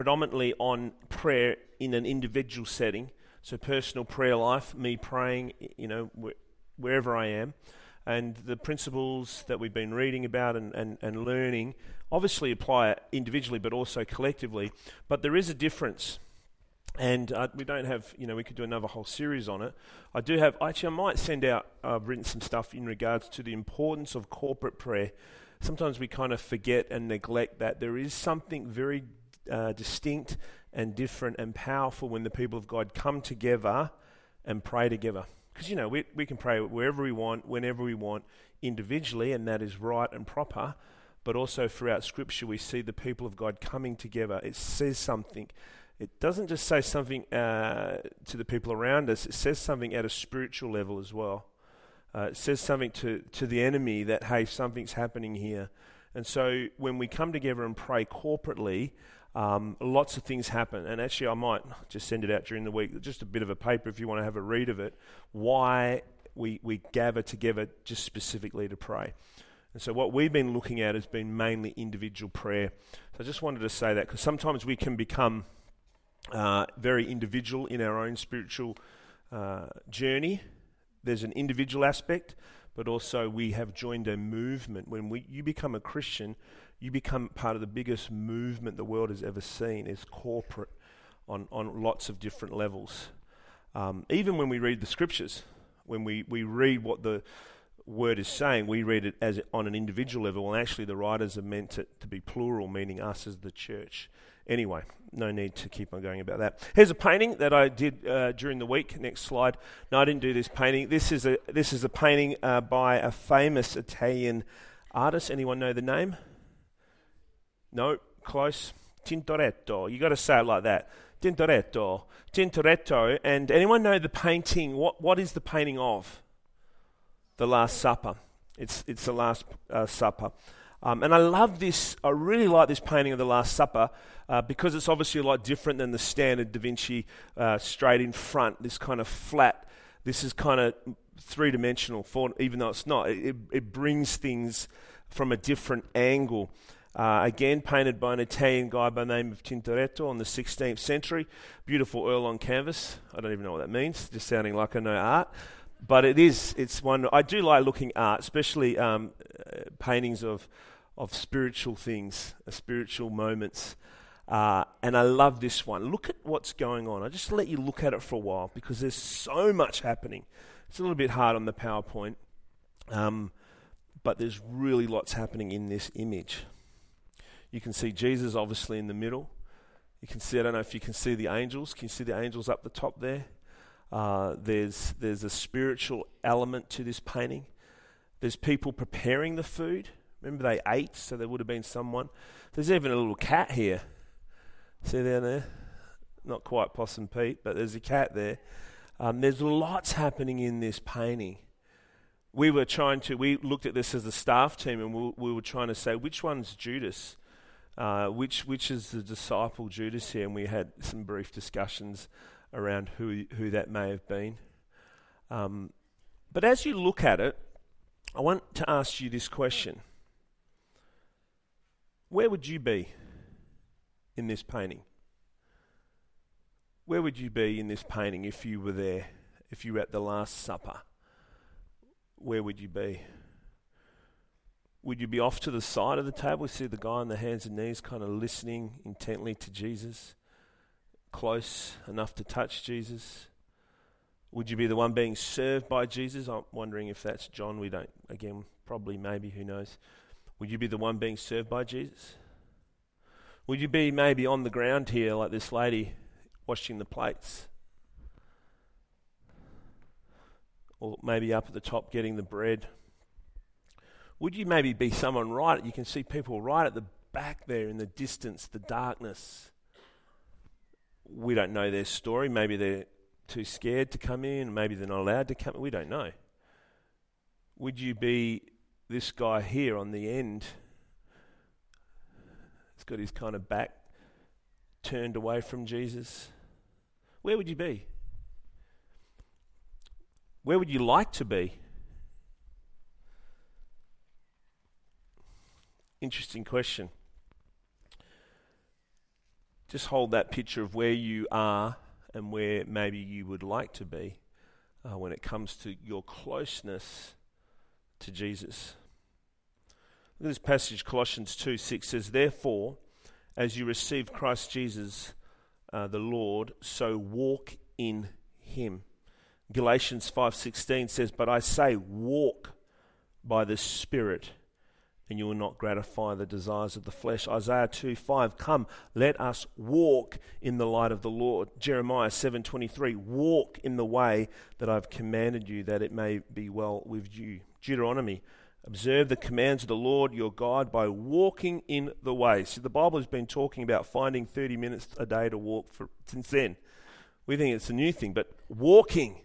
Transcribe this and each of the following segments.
predominantly on prayer in an individual setting, so personal prayer life, me praying, wherever I am, and the principles that we've been reading about and learning obviously apply individually but also collectively, but there is a difference. And we don't have, we could do another whole series on it. I might send out, I've written some stuff in regards to the importance of corporate prayer. Sometimes we kind of forget and neglect that there is something very distinct and different and powerful when the people of God come together and pray together. Because, we can pray wherever we want, whenever we want, individually, and that is right and proper. But also throughout Scripture, we see the people of God coming together. It says something. It doesn't just say something to the people around us. It says something at a spiritual level as well. It says something to the enemy that, hey, something's happening here. And so when we come together and pray corporately, lots of things happen. And actually, I might just send it out during the week, just a bit of a paper if you want to have a read of it, why we gather together just specifically to pray. And so what we've been looking at has been mainly individual prayer. So I just wanted to say that because sometimes we can become very individual in our own spiritual journey. There's an individual aspect, but also we have joined a movement. When you become a Christian, you become part of the biggest movement the world has ever seen. It's corporate on lots of different levels. Even when we read the scriptures, when we read what the word is saying, we read it as on an individual level, and actually the writers are meant to be plural, meaning us as the church. Anyway, no need to keep on going about that. Here's a painting that I did during the week. Next slide. No, I didn't do this painting. This is a painting by a famous Italian artist. Anyone know the name? No, close. Tintoretto. You got to say it like that. Tintoretto. Tintoretto. And anyone know the painting? What is the painting of? The Last Supper. It's the Last Supper. And I love this. I really like this painting of the Last Supper because it's obviously a lot different than the standard Da Vinci straight in front. This kind of flat. This is kind of three-dimensional, even though it's not. It brings things from a different angle. Again, painted by an Italian guy by the name of Tintoretto in the 16th century. Beautiful oil on canvas. I don't even know what that means. Just sounding like I know art. But it's one. I do like looking art, especially paintings of spiritual things, spiritual moments. And I love this one. Look at what's going on. I just let you look at it for a while because there's so much happening. It's a little bit hard on the PowerPoint, but there's really lots happening in this image. You can see Jesus obviously in the middle. You can see, I don't know if you can see the angels. Can you see the angels up the top there? There's a spiritual element to this painting. There's people preparing the food. Remember they ate, so there would have been someone. There's even a little cat here. See down there? Not quite Possum Pete, but there's a cat there. There's lots happening in this painting. We looked at this as a staff team, and we were trying to say, which one's Judas? Which is the disciple Judas here? And we had some brief discussions around who that may have been. But as you look at it, I want to ask you this question. Where would you be in this painting? Where would you be in this painting if you were there, if you were at the Last Supper? Where would you be? Would you be off to the side of the table? See the guy on the hands and knees kind of listening intently to Jesus? Close enough to touch Jesus? Would you be the one being served by Jesus? I'm wondering if that's John. We don't. Again, probably, maybe, who knows. Would you be the one being served by Jesus? Would you be maybe on the ground here like this lady washing the plates? Or maybe up at the top getting the bread? Would you maybe be someone right? You can see people right at the back there in the distance, the darkness. We don't know their story. Maybe they're too scared to come in. Maybe they're not allowed to come in. We don't know. Would you be this guy here on the end? He's got his kind of back turned away from Jesus. Where would you be? Where would you like to be? Interesting question. just hold that picture of where you are and where maybe you would like to be when it comes to your closeness to Jesus. Look at this passage, Colossians 2:6 says, "Therefore, as you receive Christ Jesus the Lord, so walk in him." Galatians 5:16 says, "But I say, walk by the Spirit, and you will not gratify the desires of the flesh." Isaiah 2:5, "Come, let us walk in the light of the Lord." Jeremiah 7:23, "Walk in the way that I've commanded you, that it may be well with you." Deuteronomy, "Observe the commands of the Lord your God by walking in the way." So the Bible has been talking about finding 30 minutes a day to walk since then. We think it's a new thing, but walking.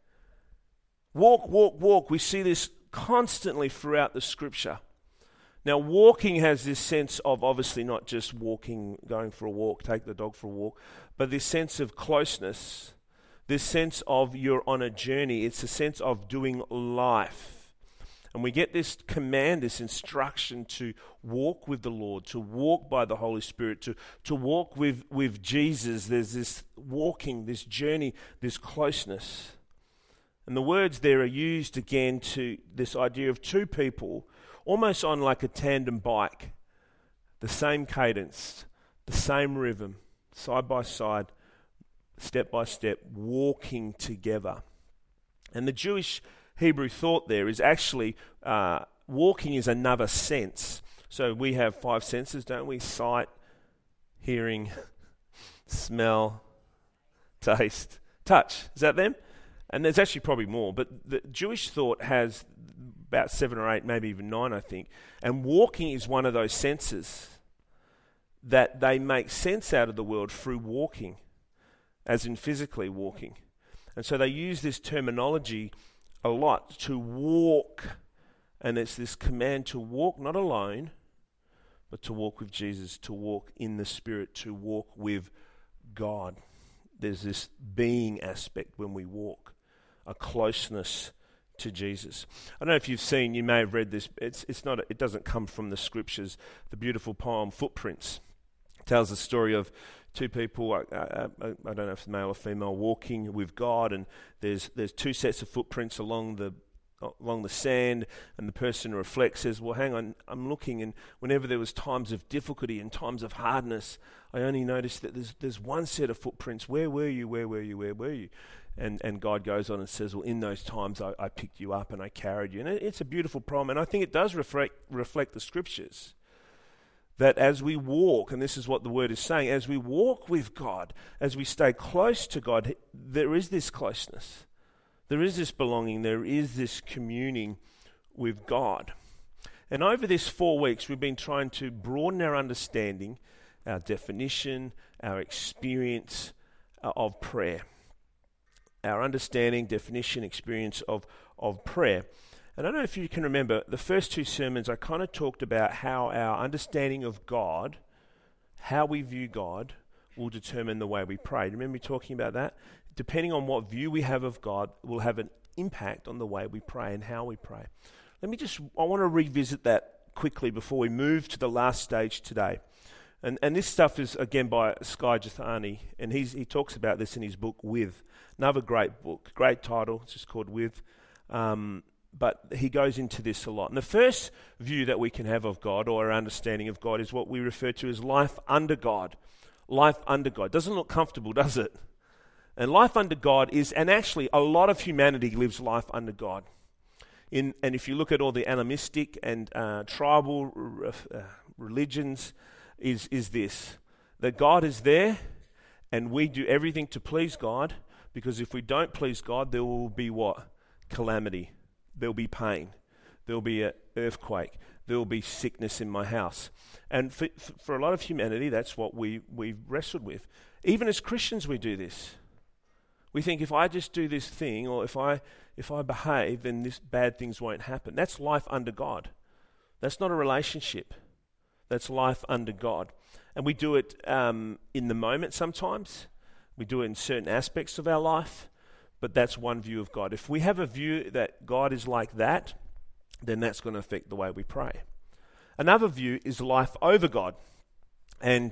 Walk, walk, walk. We see this constantly throughout the Scripture. Now, walking has this sense of obviously not just walking, going for a walk, take the dog for a walk, but this sense of closeness, this sense of you're on a journey. It's a sense of doing life. And we get this command, this instruction to walk with the Lord, to walk by the Holy Spirit, to walk with Jesus. There's this walking, this journey, this closeness. And the words there are used again to this idea of two people almost on like a tandem bike, the same cadence, the same rhythm, side by side, step by step, walking together. And the Jewish Hebrew thought there is actually walking is another sense. So we have 5 senses, don't we? Sight, hearing, smell, taste, touch. Is that them? And there's actually probably more, but the Jewish thought has about 7 or 8, maybe even 9, I think. And walking is one of those senses that they make sense out of the world through walking, as in physically walking. And so they use this terminology a lot, to walk. And it's this command to walk not alone, but to walk with Jesus, to walk in the Spirit, to walk with God. There's this being aspect when we walk, a closeness to Jesus. I don't know if you've seen, you may have read this, it doesn't come from the Scriptures, the beautiful poem Footprints. It tells the story of two people, I don't know if it's male or female, walking with God, and there's 2 sets of footprints along the sand, and the person who reflects says, well, hang on, I'm looking, and whenever there was times of difficulty and times of hardness, I only noticed that there's 1 set of footprints. Where were you? Where were you? Where were you? And God goes on and says, well, in those times I picked you up and I carried you. And it's a beautiful poem, and I think it does reflect the Scriptures. That as we walk, and this is what the Word is saying, as we walk with God, as we stay close to God, there is this closeness. There is this belonging. There is this communing with God. And over this 4 weeks, we've been trying to broaden our understanding, our definition, our experience of prayer. Our understanding, definition, experience of prayer. And I don't know if you can remember, the first 2 sermons I kind of talked about how our understanding of God, how we view God, will determine the way we pray. Do you remember me talking about that? Depending on what view we have of God, will have an impact on the way we pray and how we pray. I want to revisit that quickly before we move to the last stage today. And this stuff is, again, by Skye Jethani, and he talks about this in his book, With. Another great book, great title, it's just called With. But he goes into this a lot. And the first view that we can have of God, or our understanding of God, is what we refer to as life under God. Life under God. Doesn't look comfortable, does it? And life under God is, and actually a lot of humanity lives life under God. And if you look at all the animistic and tribal religions, is this, that God is there and we do everything to please God, because if we don't please God, there will be what? Calamity. There will be pain. There will be an earthquake. There will be sickness in my house. And for a lot of humanity, that's what we've wrestled with. Even as Christians, we do this. We think if I just do this thing, or if I behave, then this bad things won't happen. That's life under God. That's not a relationship. That's life under God. And we do it in the moment sometimes. We do it in certain aspects of our life. But that's one view of God. If we have a view that God is like that, then that's going to affect the way we pray. Another view is life over God. And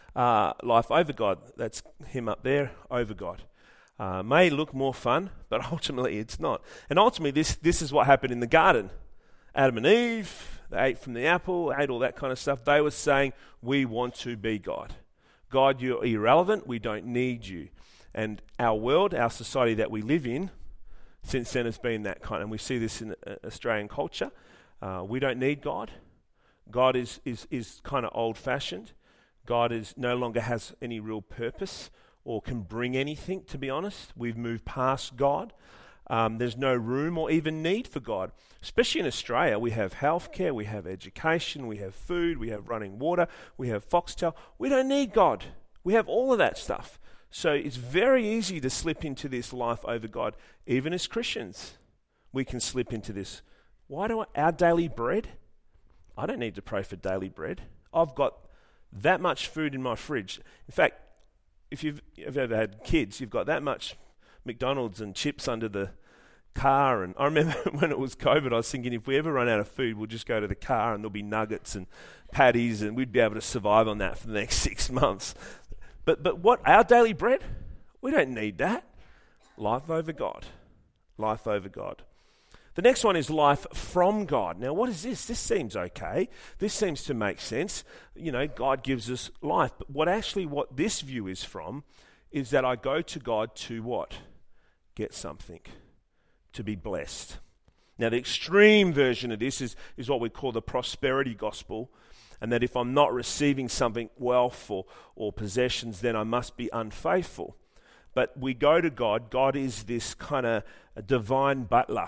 life over God. That's him up there, over God. May look more fun, but ultimately it's not. And ultimately this is what happened in the garden. Adam and Eve, they ate from the apple, ate all that kind of stuff. They were saying, we want to be God. God, you're irrelevant, we don't need you. And our world, our society that we live in, since then has been that kind. And we see this in Australian culture. We don't need God. God is kind of old-fashioned. God no longer has any real purpose or can bring anything, to be honest. We've moved past God. There's no room or even need for God. Especially in Australia, we have healthcare, we have education, we have food, we have running water, we have Foxtel. We don't need God. We have all of that stuff. So it's very easy to slip into this life over God. Even as Christians, we can slip into this. Why do our daily bread? I don't need to pray for daily bread. I've got that much food in my fridge. In fact, if you've ever had kids, you've got that much McDonald's and chips under the car. And I remember when it was COVID, I was thinking if we ever run out of food, we'll just go to the car and there'll be nuggets and patties and we'd be able to survive on that for the next 6 months. But what, our daily bread? We don't need that. Life over God. Life over God. The next one is life from God. Now, what is this? This seems okay. This seems to make sense. You know, God gives us life. But what this view is from is that I go to God to what? Get something. To be blessed. Now, the extreme version of this is what we call the prosperity gospel. And that if I'm not receiving something, wealth or possessions, then I must be unfaithful. But we go to God. God is this kind of divine butler.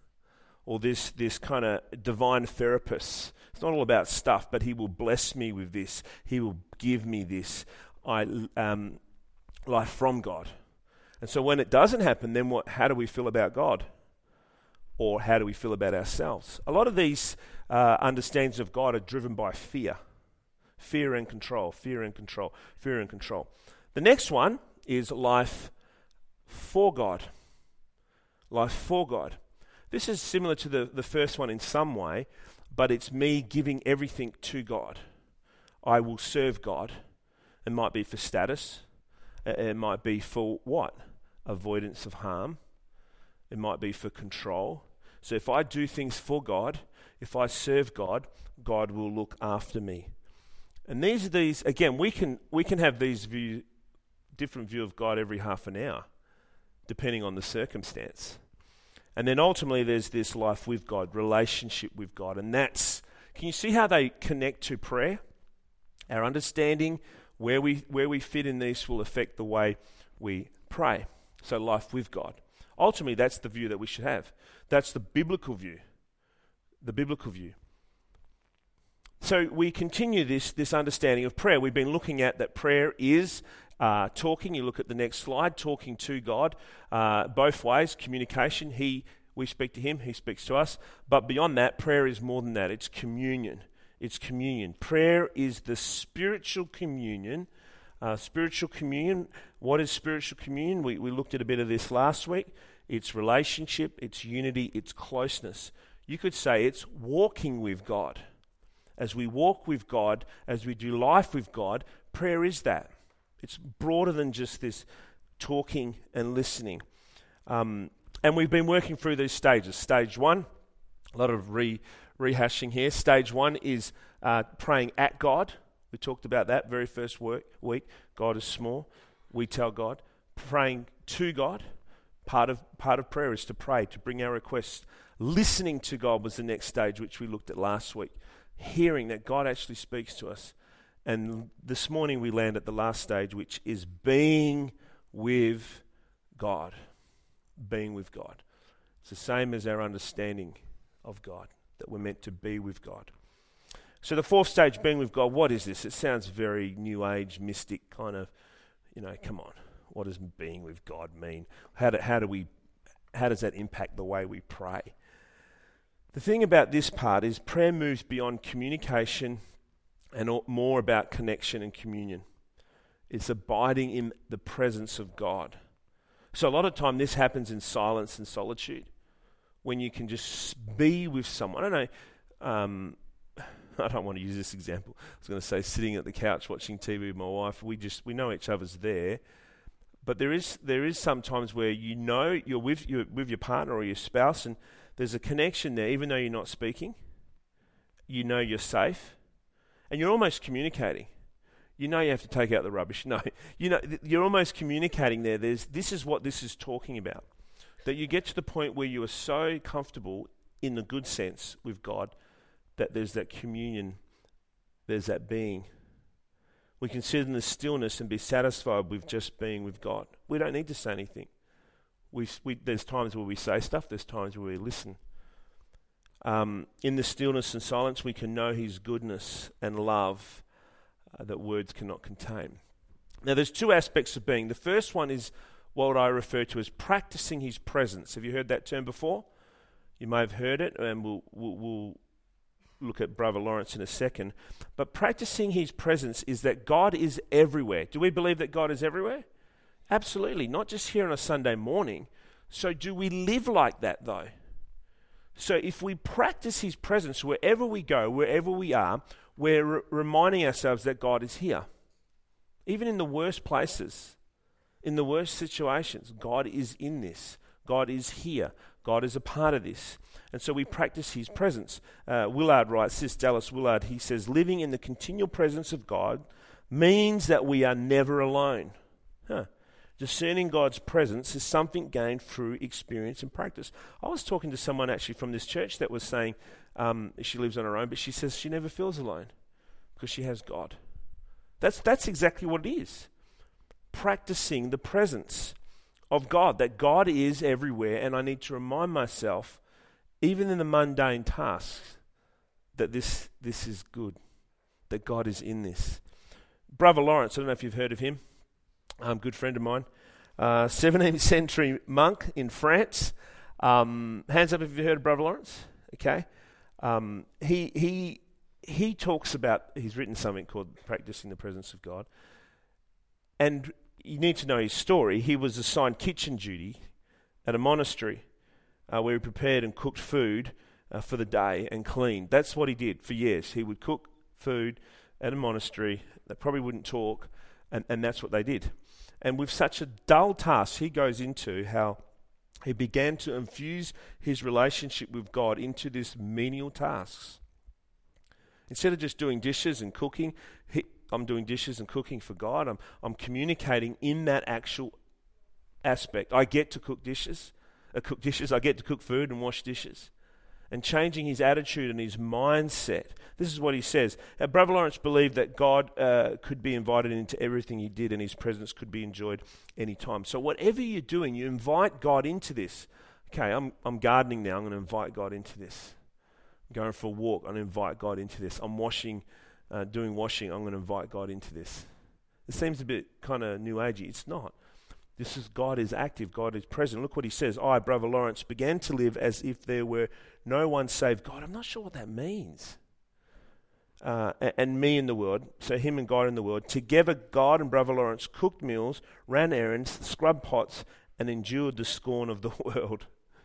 Or this kind of divine therapist. It's not all about stuff, but he will bless me with this. He will give me this. Life from God. And so when it doesn't happen, then what? How do we feel about God? Or how do we feel about ourselves? A lot of these understandings of God are driven by fear. Fear and control, fear and control, fear and control. The next one is life for God. Life for God. This is similar to the first one in some way, but it's me giving everything to God. I will serve God. It might be for status. It might be for what? Avoidance of harm. It might be for control. So if I do things for God, if I serve God, God will look after me. And these again, we can have these different view of God every half an hour, depending on the circumstance. And then ultimately there's this life with God, relationship with God. And can you see how they connect to prayer? Our understanding, where we fit in this will affect the way we pray. So life with God. Ultimately, that's the view that we should have. That's the biblical view. The biblical view. So we continue this understanding of prayer. We've been looking at that prayer is talking. You look at the next slide, talking to God. Both ways, communication. We speak to him, he speaks to us. But beyond that, prayer is more than that. It's communion. It's communion. Prayer is the spiritual communion. Spiritual communion. What is spiritual communion? We looked at a bit of this last week. It's relationship, it's unity, it's closeness. You could say it's walking with God. As we walk with God, as we do life with God, prayer is that. It's broader than just this talking and listening. And we've been working through these stages. Stage 1, a lot of rehashing here. Stage 1 is praying at God. We talked about that very first week. God is small. We tell God. Praying to God. Part of prayer is to pray, to bring our requests. Listening to God was the next stage, which we looked at last week. Hearing that God actually speaks to us. And this morning we land at the last stage, which is being with God. Being with God. It's the same as our understanding of God, that we're meant to be with God. So the fourth stage, being with God, what is this? It sounds very New Age, mystic kind of, come on. What does being with God mean? How does that impact the way we pray? The thing about this part is prayer moves beyond communication and more about connection and communion. It's abiding in the presence of God. So a lot of time this happens in silence and solitude, when you can just be with someone. I don't know, I don't want to use this example. I was going to say sitting at the couch watching TV with my wife. We know each other's there. But there is some times where you're with your partner or your spouse, and there's a connection there, even though you're not speaking. You know you're safe, and you're almost communicating. You know you have to take out the rubbish. No, you're almost communicating there. This is what this is talking about. That you get to the point where you are so comfortable, in the good sense, with God, that there's that communion, there's that being. We can sit in the stillness and be satisfied with just being with God. We don't need to say anything. There's times where we say stuff, there's times where we listen. In the stillness and silence, we can know His goodness and love that words cannot contain. Now, there's two aspects of being. The first one is what I refer to as practicing His presence. Have you heard that term before? You may have heard it, and we'll look at Brother Lawrence in a second. But practicing His presence is that God is everywhere. Do we believe that God is everywhere? Absolutely, not just here on a Sunday morning. So do we live like that, though? So if we practice His presence wherever we go, wherever we are, we're reminding ourselves that God is here. Even in the worst places, in the worst situations, God is in this. God is here. God is a part of this. And so we practice His presence. Willard writes this, Dallas Willard, he says, living in the continual presence of God means that we are never alone. Discerning God's presence is something gained through experience and practice. I was talking to someone actually from this church that was saying she lives on her own, but she says she never feels alone because she has God. That's exactly what it is. Practicing the presence of God, that God is everywhere, and I need to remind myself, even in the mundane tasks, that this is good, that God is in this. Brother Lawrence, I don't know if you've heard of him, good friend of mine, 17th century monk in France. Hands up if you've heard of Brother Lawrence. Okay, he talks about, he's written something called Practicing the Presence of God, and you need to know his story. He was assigned kitchen duty at a monastery where he prepared and cooked food for the day and cleaned. That's what he did for years. He would cook food at a monastery. They probably wouldn't talk, and that's what they did. And with such a dull task, he goes into how he began to infuse his relationship with God into this menial tasks. Instead of just doing dishes and cooking, I'm doing dishes and cooking for God. I'm communicating in that actual aspect. I get to cook dishes. I get to cook food and wash dishes. And changing his attitude and his mindset. This is what he says. Brother Lawrence believed that God could be invited into everything he did, and His presence could be enjoyed anytime. So whatever you're doing, you invite God into this. Okay, I'm gardening now. I'm going to invite God into this. I'm going for a walk. I'm going to invite God into this. I'm doing washing. I'm going to invite God into this. It seems a bit kind of new agey. It's not. God is active. God is present. Look what he says. I, Brother Lawrence, began to live as if there were no one save God. I'm not sure what that means. And me in the world, so him and God in the world. Together, God and Brother Lawrence cooked meals, ran errands, scrubbed pots, and endured the scorn of the world.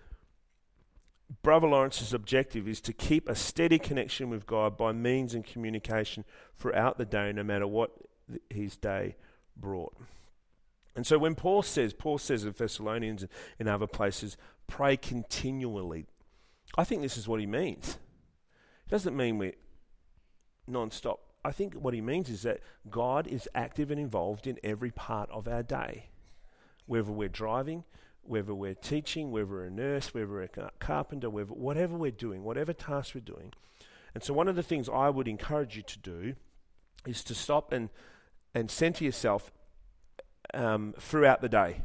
Brother Lawrence's objective is to keep a steady connection with God by means and communication throughout the day, no matter what his day brought. And so when Paul says in Thessalonians and in other places, pray continually, I think this is what he means. It doesn't mean we're non-stop. I think what he means is that God is active and involved in every part of our day. Whether we're driving, whether we're teaching, whether we're a nurse, whether we're a carpenter, whatever we're doing, whatever task we're doing. And so one of the things I would encourage you to do is to stop and center yourself throughout the day.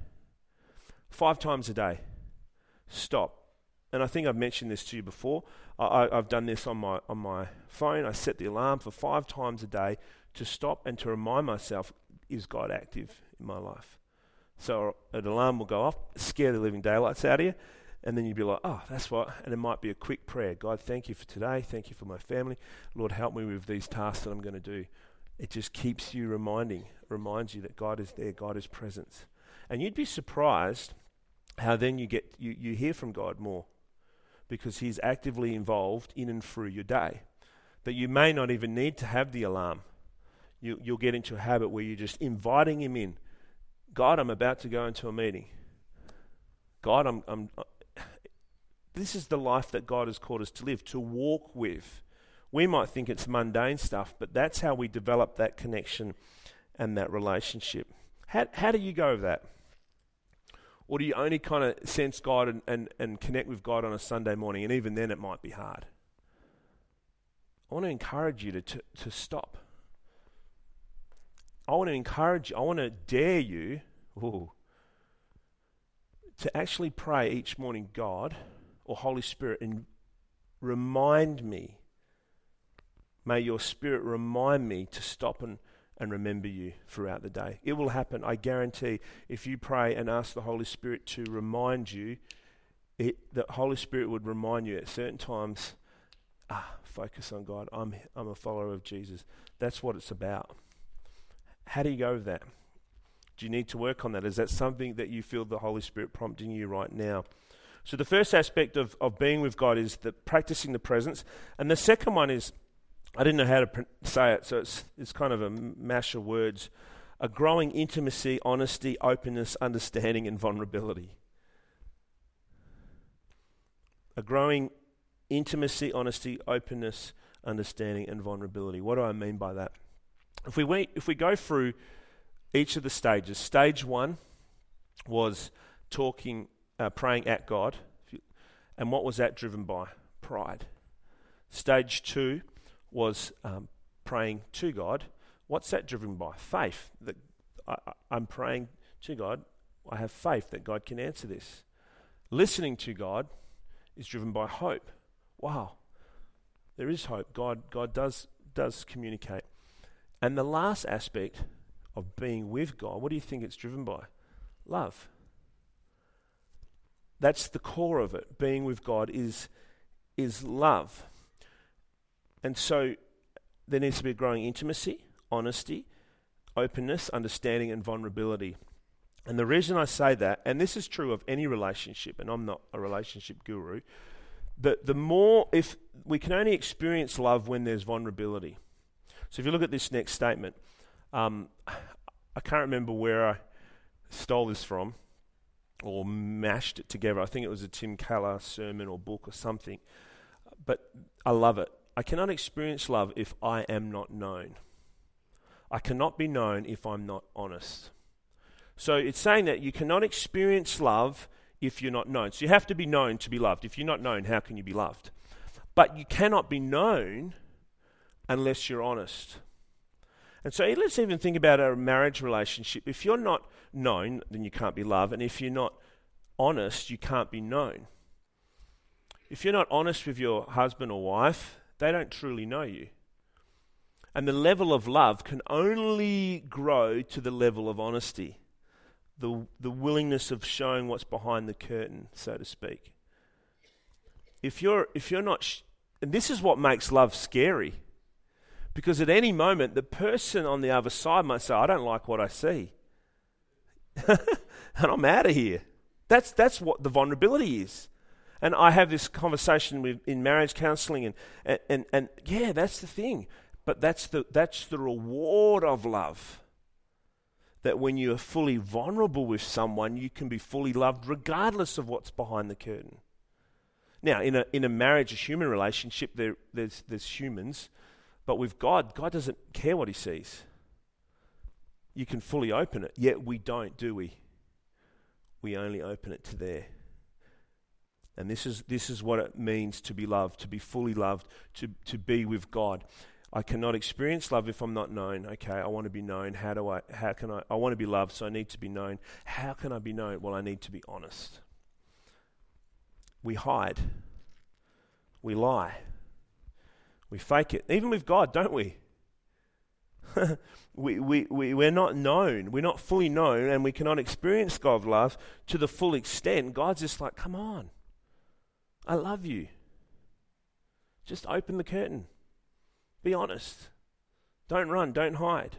5 times a day. Stop. And I think I've mentioned this to you before. I've done this on my phone. I set the alarm for 5 times a day to stop and to remind myself, is God active in my life? So an alarm will go off, scare the living daylights out of you, and then you'd be like, oh, that's what. And it might be a quick prayer. God, thank you for today. Thank you for my family. Lord, help me with these tasks that I'm going to do. It just keeps you reminds you that God is there, God is present. And you'd be surprised how then you hear from God more, because He's actively involved in and through your day. that you may not even need to have the alarm. You'll get into a habit where you're just inviting him in. God, I'm about to go into a meeting. God, this is the life that God has called us to live, to walk with. We might think it's mundane stuff, but that's how we develop that connection and that relationship. How do you go with that? Or do you only kind of sense God and connect with God on a Sunday morning, and even then it might be hard? I want to encourage you to stop. I want to encourage you, I want to dare you to actually pray each morning, God or Holy Spirit, and remind me. May your Spirit remind me to stop and remember you throughout the day. It will happen, I guarantee. If you pray and ask the Holy Spirit to remind you, the Holy Spirit would remind you at certain times, focus on God. I'm a follower of Jesus. That's what it's about. How do you go with that? Do you need to work on that? Is that something that you feel the Holy Spirit prompting you right now? So the first aspect of being with God is practicing the presence. And the second one is, I didn't know how to say it, so it's kind of a mash of words. A growing intimacy, honesty, openness, understanding, and vulnerability. A growing intimacy, honesty, openness, understanding, and vulnerability. What do I mean by that? If we go through each of the stages, stage 1 was praying at God, and what was that driven by? Pride. Stage 2 was praying to God. What's that driven by? Faith. That I'm praying to God. I have faith that God can answer this. Listening to God is driven by hope. Wow, there is hope. God does communicate. And the last aspect of being with God, what do you think it's driven by? Love. That's the core of it. Being with God is love. And so there needs to be a growing intimacy, honesty, openness, understanding, and vulnerability. And the reason I say that, and this is true of any relationship, and I'm not a relationship guru, but if we can only experience love when there's vulnerability. So if you look at this next statement, I can't remember where I stole this from or mashed it together. I think it was a Tim Keller sermon or book or something. But I love it. I cannot experience love if I am not known. I cannot be known if I'm not honest. So it's saying that you cannot experience love if you're not known. So you have to be known to be loved. If you're not known, how can you be loved? But you cannot be known unless you're honest. And so let's even think about a marriage relationship. If you're not known, then you can't be loved. And if you're not honest, you can't be known. If you're not honest with your husband or wife, they don't truly know you. And the level of love can only grow to the level of honesty. The willingness of showing what's behind the curtain, so to speak. If you're not, and this is what makes love scary. Because at any moment, the person on the other side might say, I don't like what I see. And I'm out of here. That's what the vulnerability is. And I have this conversation in marriage counseling, and yeah, that's the thing. But that's the reward of love. That when you are fully vulnerable with someone, you can be fully loved regardless of what's behind the curtain. Now, in a marriage, a human relationship, there's humans. But with God doesn't care what he sees. You can fully open it, yet we don't, do we? We only open it to there. And this is what it means to be loved, to be fully loved, to be with God. I cannot experience love if I'm not known. Okay, I want to be known. I want to be loved, so I need to be known. How can I be known? Well, I need to be honest. We hide. We lie. We fake it. Even with God, don't we? We're not known. We're not fully known, and we cannot experience God's love to the full extent. God's just like, come on. I love you. Just open the curtain. Be honest. Don't run. Don't hide.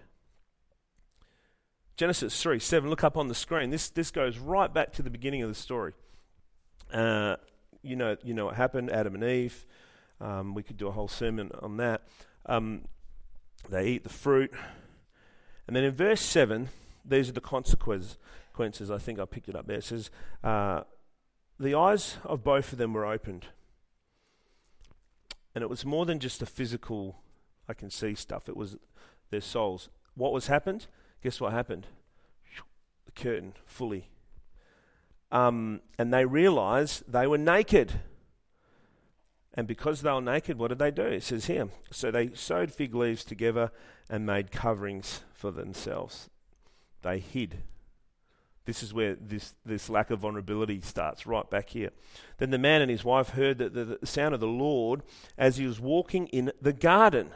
Genesis 3:7. Look up on the screen. This goes right back to the beginning of the story. You know what happened. Adam and Eve. We could do a whole sermon on that. They eat the fruit. And then in verse 7, these are the consequences. I think I picked it up there. It says, the eyes of both of them were opened. And it was more than just a physical, I can see stuff. It was their souls. What was happened? Guess what happened? The curtain, fully. And they realized they were naked. And because they were naked, what did they do? It says here, so they sewed fig leaves together and made coverings for themselves. They hid. This is where this lack of vulnerability starts, right back here. Then the man and his wife heard the sound of the Lord as he was walking in the garden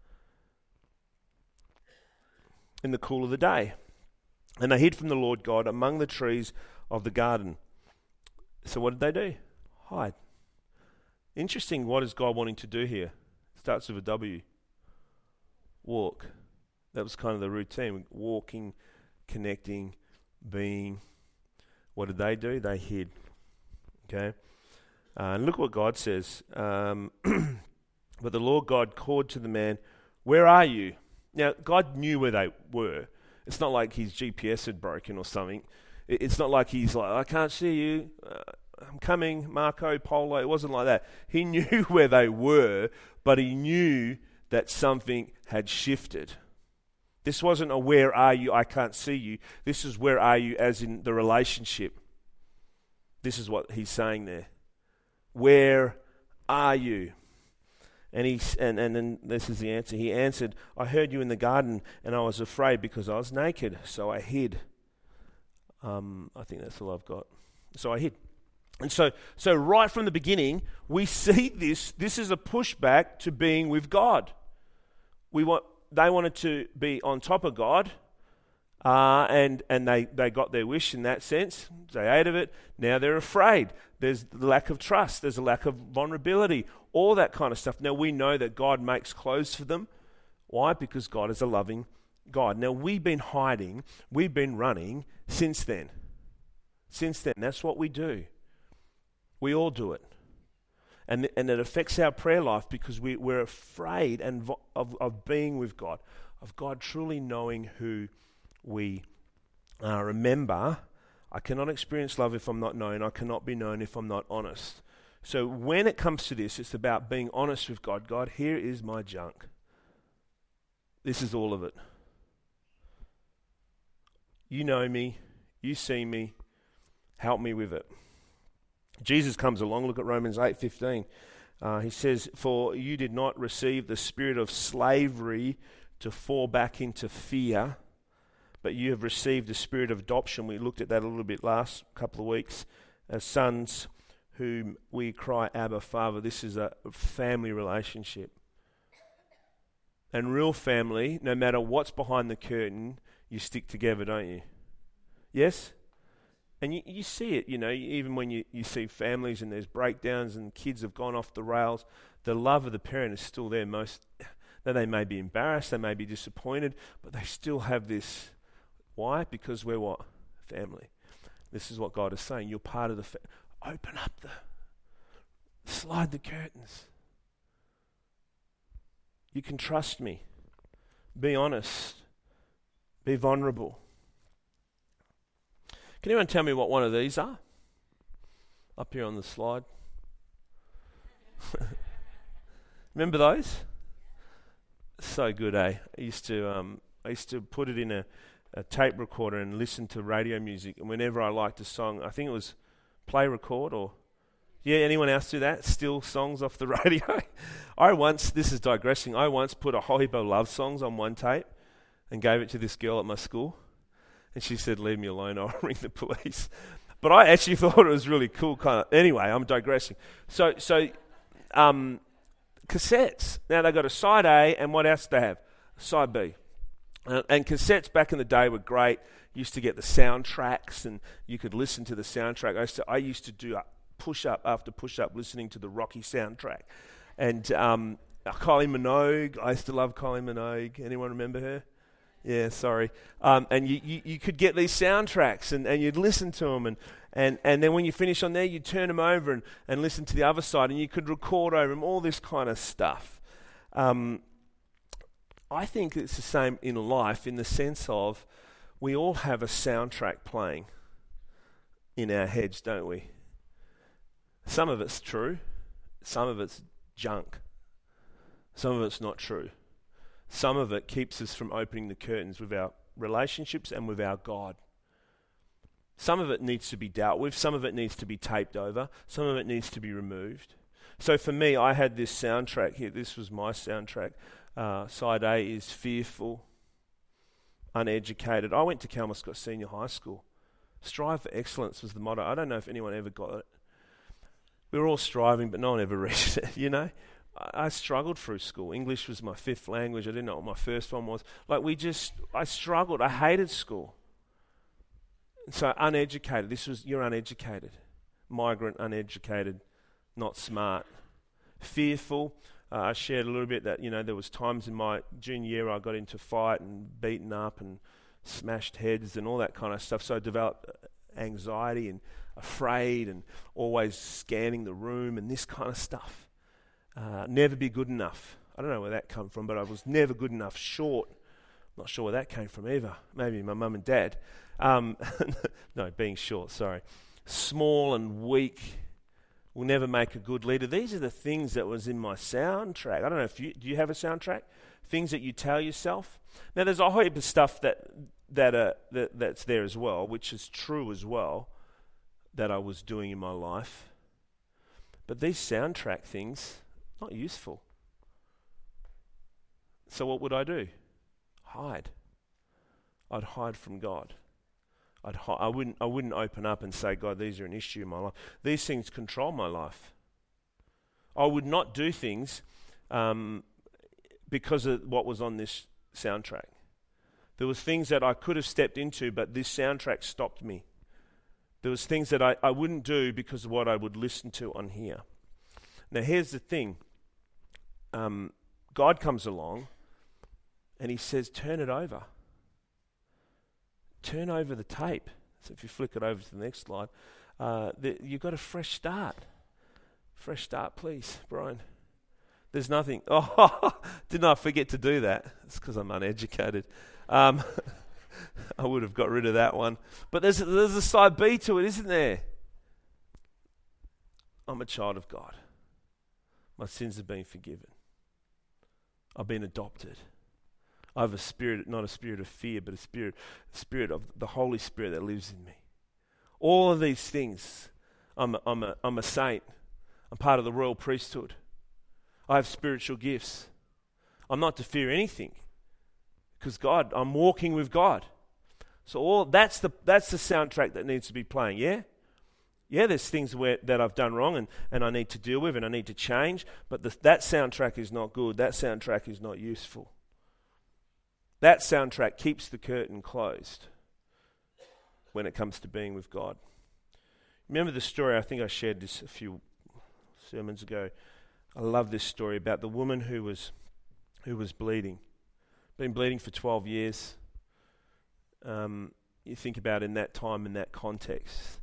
in the cool of the day. And they hid from the Lord God among the trees of the garden. So what did they do? Hide. Interesting, what is God wanting to do here? Starts with a W. Walk. That was kind of the routine. Walking, connecting, being. What did they do? They hid. Okay? And look what God says. But the Lord God called to the man, "Where are you?" Now, God knew where they were. It's not like his GPS had broken or something. It's not like he's like, "I can't see you. I'm coming, Marco Polo." It wasn't like that. He knew where they were, but he knew that something had shifted. This wasn't a "where are you, I can't see you." This is "where are you" as in the relationship. This is what he's saying there. Where are you? And then this is the answer. He answered, "I heard you in the garden, and I was afraid because I was naked, so I hid." I think that's all I've got. So I hid. And so right from the beginning, we see this. This is a pushback to being with God. They wanted to be on top of God, and they got their wish in that sense. They ate of it. Now they're afraid. There's the lack of trust. There's a lack of vulnerability. All that kind of stuff. Now we know that God makes clothes for them. Why? Because God is a loving God. Now we've been hiding. We've been running since then. That's what we do. We all do it. And it affects our prayer life because we're afraid of being with God, of God truly knowing who we are. Remember, I cannot experience love if I'm not known. I cannot be known if I'm not honest. So when it comes to this, it's about being honest with God. God, here is my junk. This is all of it. You know me. You see me. Help me with it. Jesus comes along. Look at Romans 8:15. He says, "For you did not receive the spirit of slavery to fall back into fear, but you have received the spirit of adoption." We looked at that a little bit last couple of weeks. As sons whom we cry, "Abba, Father." This is a family relationship. And real family, no matter what's behind the curtain, you stick together, don't you? Yes? And you see it, even when you see families and there's breakdowns and kids have gone off the rails, the love of the parent is still there. Now they may be embarrassed, they may be disappointed, but they still have this. Why? Because we're what? Family. This is what God is saying. You're part of the open up slide the curtains. You can trust me. Be honest. Be vulnerable. Can anyone tell me what one of these are? Up here on the slide. Remember those? So good, eh? I used to put it in a tape recorder and listen to radio music. And whenever I liked a song, I think it was play record or... Yeah, anyone else do that? Steal songs off the radio? This is digressing, I once put a whole heap of love songs on one tape and gave it to this girl at my school. And she said, "Leave me alone, I'll ring the police." But I actually thought it was really cool. Anyway, I'm digressing. So cassettes. Now they've got a side A, and what else do they have? Side B. And cassettes back in the day were great. You used to get the soundtracks, and you could listen to the soundtrack. I used to do push-up after push-up listening to the Rocky soundtrack. And Kylie Minogue, I used to love Kylie Minogue. Anyone remember her? Yeah, sorry. And you could get these soundtracks and you'd listen to them and then when you finish on there, you'd turn them over and listen to the other side and you could record over them, all this kind of stuff. I think it's the same in life in the sense of we all have a soundtrack playing in our heads, don't we? Some of it's true, some of it's junk, some of it's not true. Some of it keeps us from opening the curtains with our relationships and with our God. Some of it needs to be dealt with, some of it needs to be taped over, some of it needs to be removed. So for me, I had this soundtrack here. This was my soundtrack. Side A is fearful, uneducated. I went to Kelmscott Senior High School. Strive for excellence was the motto. I don't know if anyone ever got it. We were all striving, but no one ever reached it, you know. I struggled through school. English was my fifth language. I didn't know what my first one was. I struggled. I hated school. So uneducated. You're uneducated. Migrant, uneducated, not smart. Fearful. I shared a little bit that, there was times in my junior year I got into fight and beaten up and smashed heads and all that kind of stuff. So I developed anxiety and afraid and always scanning the room and this kind of stuff. Never be good enough. I don't know where that came from, but I was never good enough. Short. Not sure where that came from either. Maybe my mum and dad. No, being short, sorry. Small and weak. Will never make a good leader. These are the things that was in my soundtrack. I don't know do you have a soundtrack? Things that you tell yourself? Now there's a whole heap of stuff that's there as well, which is true as well, that I was doing in my life. But these soundtrack things, not useful. So what would I do? Hide. I'd hide from God. I wouldn't open up and say, God, these are an issue in my life. These things control my life. I would not do things because of what was on this soundtrack. There was things that I could have stepped into, but this soundtrack stopped me. There was things that I wouldn't do because of what I would listen to on here. Now here's the thing. God comes along and he says, turn it over. Turn over the tape. So if you flick it over to the next slide, you've got a fresh start. Fresh start, please, Brian. There's nothing. Oh, didn't I forget to do that? It's because I'm uneducated. I would have got rid of that one. But there's a side B to it, isn't there? I'm a child of God. My sins have been forgiven. I've been adopted. I have a spirit, not a spirit of fear, but a spirit of the Holy Spirit that lives in me. All of these things. I'm a saint. I'm part of the royal priesthood. I have spiritual gifts. I'm not to fear anything because I'm walking with God. So that's the soundtrack that needs to be playing. Yeah, there's things that I've done wrong and I need to deal with and I need to change. But that soundtrack is not good. That soundtrack is not useful. That soundtrack keeps the curtain closed when it comes to being with God. Remember the story? I think I shared this a few sermons ago. I love this story about the woman who was bleeding. Been bleeding for 12 years. You think about in that time, in that context,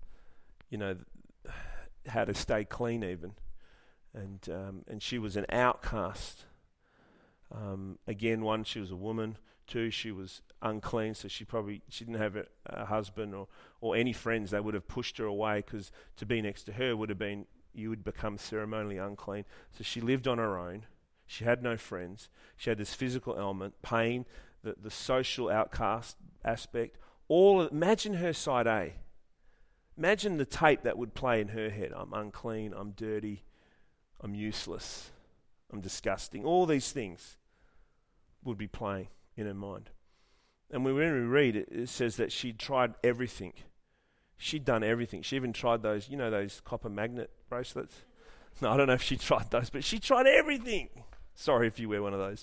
how to stay clean even. And she was an outcast. Again, one, she was a woman. Two, she was unclean, so she didn't have a husband or any friends. They would have pushed her away because to be next to her would have been, you would become ceremonially unclean. So she lived on her own. She had no friends. She had this physical element, pain, the social outcast aspect. Imagine her side A. Imagine the tape that would play in her head. I'm unclean, I'm dirty, I'm useless, I'm disgusting. All these things would be playing in her mind. And when we read it, it says that she'd tried everything. She'd done everything. She even tried those copper magnet bracelets. No, I don't know if she tried those, but she tried everything. Sorry if you wear one of those.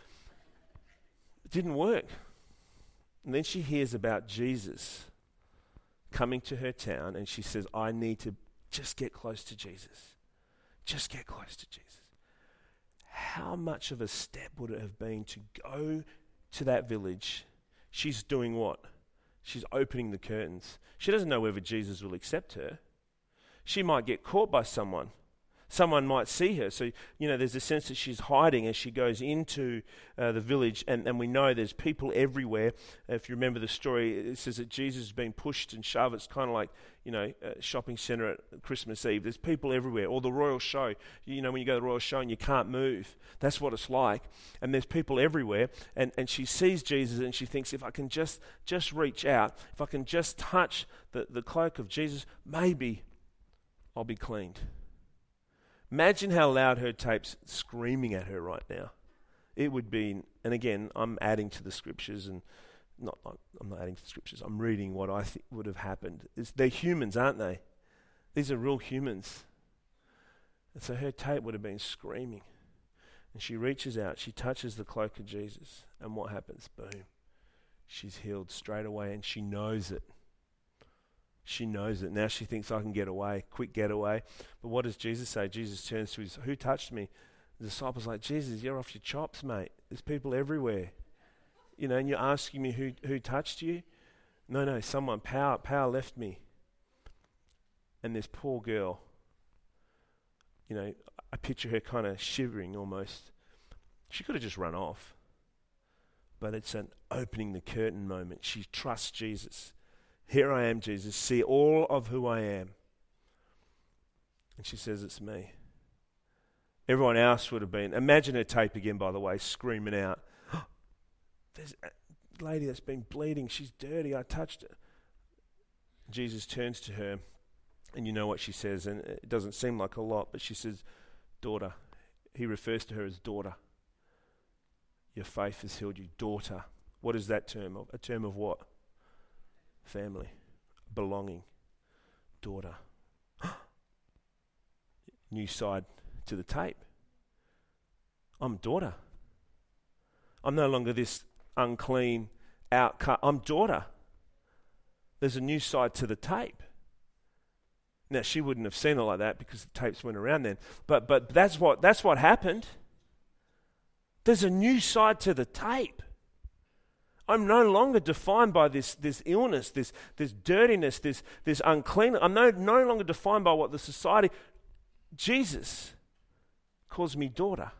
It didn't work. And then she hears about Jesus coming to her town, and she says, I need to just get close to Jesus. Just get close to Jesus. How much of a step would it have been to go to that village She's doing what? She's opening the curtains. She doesn't know whether Jesus will accept her. She might get caught by someone. Someone might see her. So, there's a sense that she's hiding as she goes into the village, and we know there's people everywhere. If you remember the story, it says that Jesus is being pushed and shoved. It's kind of like, a shopping centre at Christmas Eve. There's people everywhere. Or the Royal Show. When you go to the Royal Show and you can't move. That's what it's like. And there's people everywhere. And she sees Jesus and she thinks, if I can just reach out, if I can just touch the cloak of Jesus, maybe I'll be cleaned. Imagine how loud her tape's screaming at her right now. It would be, and again, I'm adding to the scriptures, and I'm not adding to the scriptures. I'm reading what I think would have happened. They're humans, aren't they? These are real humans. And so her tape would have been screaming. And she reaches out, she touches the cloak of Jesus, and what happens? Boom. She's healed straight away, and she knows it. She knows it. Now she thinks, I can get away, quick getaway. But what does Jesus say? Jesus turns to who touched me? The disciples are like, Jesus, you're off your chops, mate. There's people everywhere. And you're asking me who touched you? No, someone, power left me. And this poor girl, I picture her kind of shivering almost. She could have just run off. But it's an opening the curtain moment. She trusts Jesus. Here I am, Jesus. See all of who I am. And she says, it's me. Everyone else would have been, imagine her tape again, by the way, screaming out, there's a lady that's been bleeding. She's dirty. I touched her. Jesus turns to her, and you know what she says, and it doesn't seem like a lot, but she says, daughter. He refers to her as daughter. Your faith has healed you. Daughter. What is that term of? A term of what? Family, belonging, daughter. New side to the tape. I'm daughter. I'm no longer this unclean, outcut. I'm daughter. There's a new side to the tape. Now she wouldn't have seen it like that because the tapes went around then. But that's what happened. There's a new side to the tape. I'm no longer defined by this illness, this dirtiness, this unclean. I'm no longer defined by what the society. Jesus calls me daughter.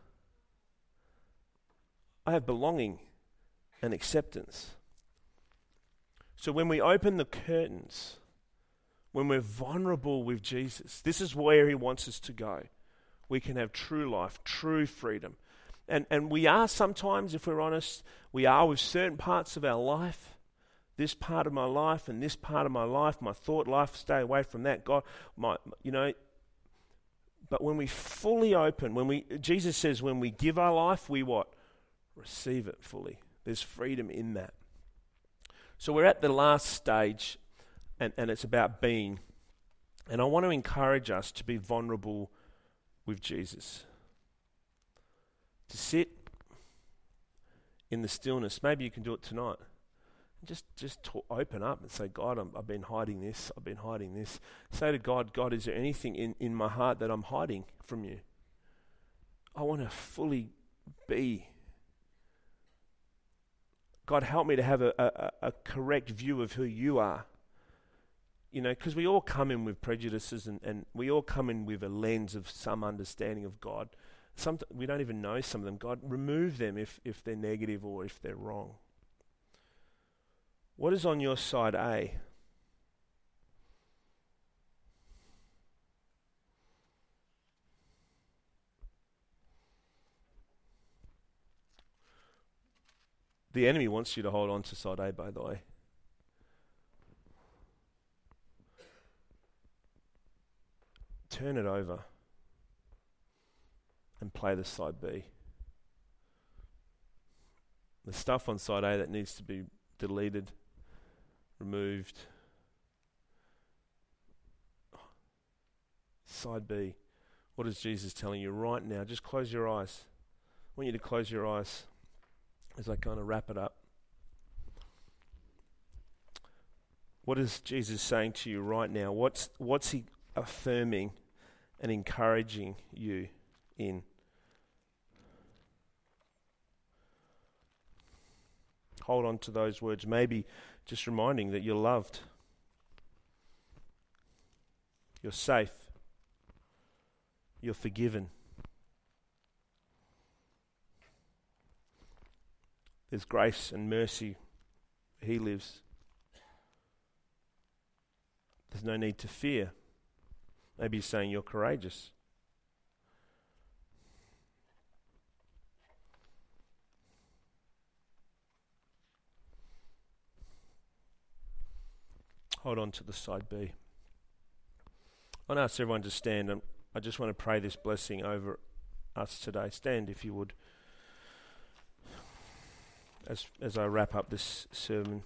I have belonging and acceptance. So when we open the curtains, when we're vulnerable with Jesus, this is where he wants us to go. We can have true life, true freedom. And we are sometimes, if we're honest, we are with certain parts of our life. This part of my life and this part of my life, my thought life, stay away from that. God, but when we fully open, Jesus says when we give our life, we what? Receive it fully. There's freedom in that. So we're at the last stage, and it's about being. And I want to encourage us to be vulnerable with Jesus. To sit in the stillness. Maybe you can do it tonight. Just open up and say, God, I've been hiding this. I've been hiding this. Say to God, God, is there anything in my heart that I'm hiding from you? I want to fully be. God, help me to have a correct view of who you are. Because we all come in with prejudices and we all come in with a lens of some understanding of God. We don't even know some of them. God, remove them if they're negative or if they're wrong. What is on your side A? The enemy wants you to hold on to side A, by the way. Turn it over and play the side B. The stuff on side A that needs to be deleted, removed. Side B. What is Jesus telling you right now? Just close your eyes. I want you to close your eyes as I kind of wrap it up. What is Jesus saying to you right now? What's he affirming and encouraging you in? hold on to those words, maybe just reminding that you're loved, you're safe, you're forgiven. There's grace and mercy where He lives. There's no need to fear. Maybe He's saying you're courageous. Hold on to the side B. I want to ask everyone to stand, and I just want to pray this blessing over us today. Stand if you would, as I wrap up this sermon.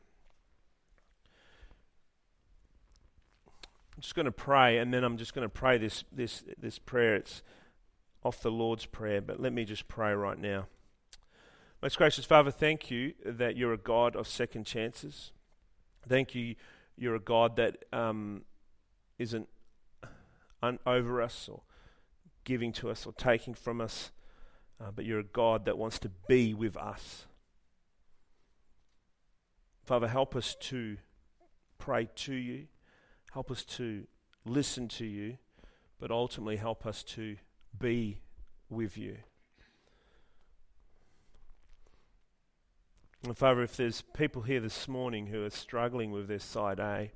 I'm just going to pray, and then I'm just going to pray this prayer. It's off the Lord's Prayer, but let me just pray right now. Most gracious Father, thank you that you're a God of second chances. Thank you, you're a God that isn't over us or giving to us or taking from us, but you're a God that wants to be with us. Father, help us to pray to you, help us to listen to you, but ultimately help us to be with you. And Father, if there's people here this morning who are struggling with their side A,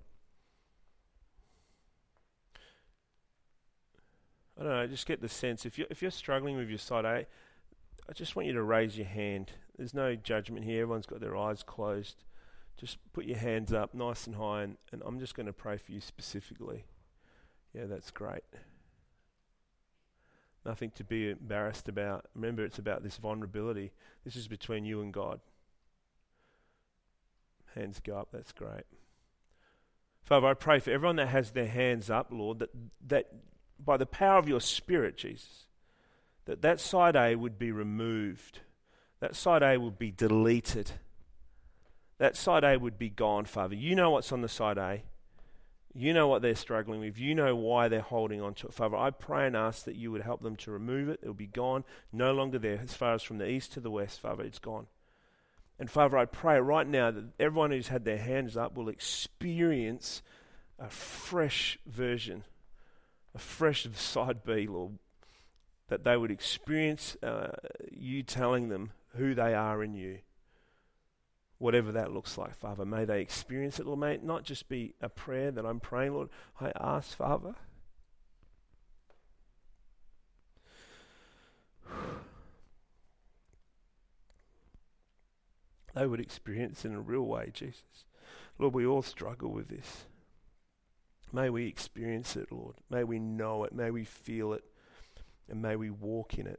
I don't know, I just get the sense, if you're struggling with your side A, I just want you to raise your hand. There's no judgment here. Everyone's got their eyes closed. Just put your hands up nice and high, and I'm just going to pray for you specifically. Yeah, that's great. Nothing to be embarrassed about. Remember, it's about this vulnerability. This is between you and God. Hands go up, that's great. Father, I pray for everyone that has their hands up, Lord, that by the power of your Spirit, Jesus, that side A would be removed. That side A would be deleted. That side A would be gone, Father. You know what's on the side A. You know what they're struggling with. You know why they're holding on to it, Father. I pray and ask that you would help them to remove it. It'll be gone, no longer there. As far as from the east to the west, Father, it's gone. And Father, I pray right now that everyone who's had their hands up will experience a fresh version, a fresh side B, Lord, that they would experience you telling them who they are in you, whatever that looks like, Father. May they experience it, Lord. May it not just be a prayer that I'm praying, Lord. I ask, Father, they would experience it in a real way, Jesus. Lord, we all struggle with this. May we experience it, Lord. May we know it. May we feel it. And may we walk in it.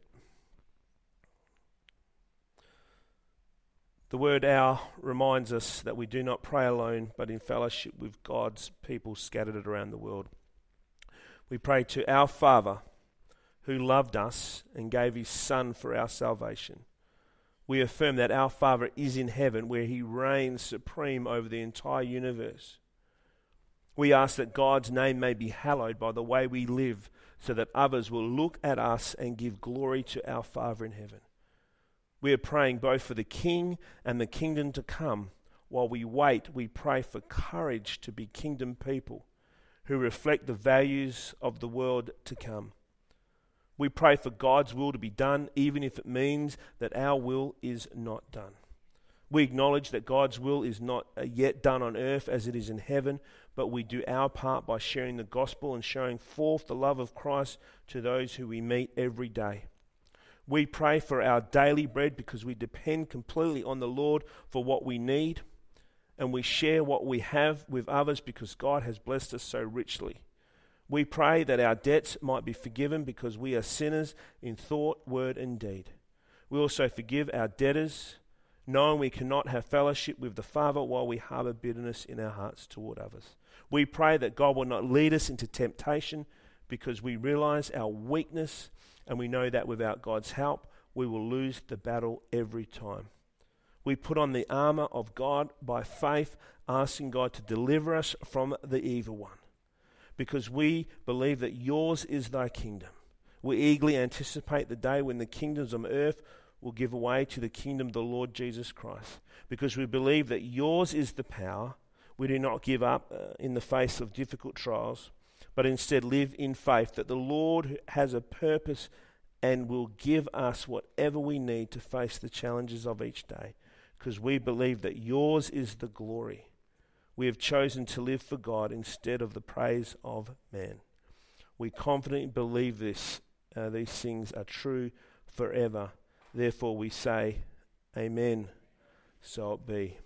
The word "our" reminds us that we do not pray alone, but in fellowship with God's people scattered around the world. We pray to our Father, who loved us and gave His Son for our salvation. We affirm that our Father is in heaven, where He reigns supreme over the entire universe. We ask that God's name may be hallowed by the way we live, so that others will look at us and give glory to our Father in heaven. We are praying both for the King and the kingdom to come. While we wait, we pray for courage to be kingdom people who reflect the values of the world to come. We pray for God's will to be done, even if it means that our will is not done. We acknowledge that God's will is not yet done on earth as it is in heaven, but we do our part by sharing the gospel and showing forth the love of Christ to those who we meet every day. We pray for our daily bread because we depend completely on the Lord for what we need, and we share what we have with others because God has blessed us so richly. We pray that our debts might be forgiven because we are sinners in thought, word, and deed. We also forgive our debtors, knowing we cannot have fellowship with the Father while we harbour bitterness in our hearts toward others. We pray that God will not lead us into temptation because we realise our weakness, and we know that without God's help, we will lose the battle every time. We put on the armour of God by faith, asking God to deliver us from the evil one, because we believe that yours is thy kingdom. We eagerly anticipate the day when the kingdoms on earth will give way to the kingdom of the Lord Jesus Christ. Because we believe that yours is the power, we do not give up in the face of difficult trials, but instead live in faith that the Lord has a purpose and will give us whatever we need to face the challenges of each day. Because we believe that yours is the glory. We have chosen to live for God instead of the praise of man. We confidently believe these things are true forever. Therefore we say, Amen. So it be.